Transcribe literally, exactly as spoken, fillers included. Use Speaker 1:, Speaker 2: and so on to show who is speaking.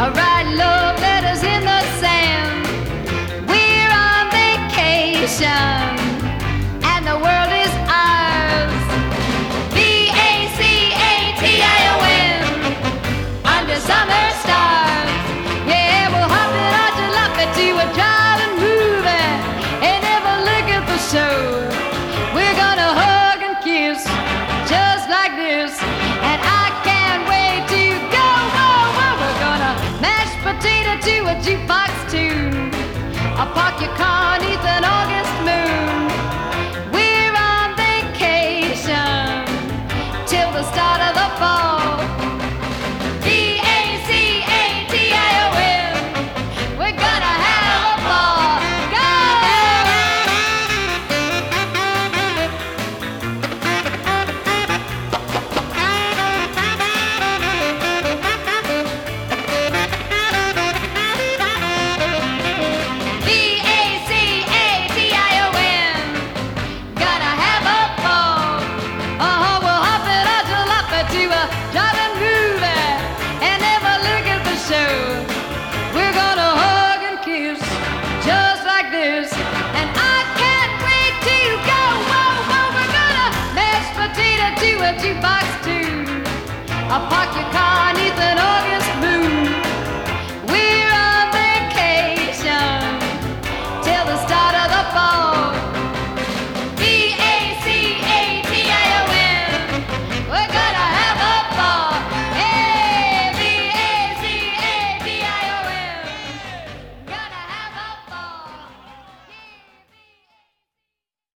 Speaker 1: write love letters in the sand. We're on vacation, and the world is ours. V A C A T I O N, under summer stars. Yeah, we'll hop it on jalopy to a driving movie and never look at the show. We're gonna hug and kiss just like this, and I can't wait to go. Whoa, whoa, we're gonna mash potato to a jukebox tune. I'll park your car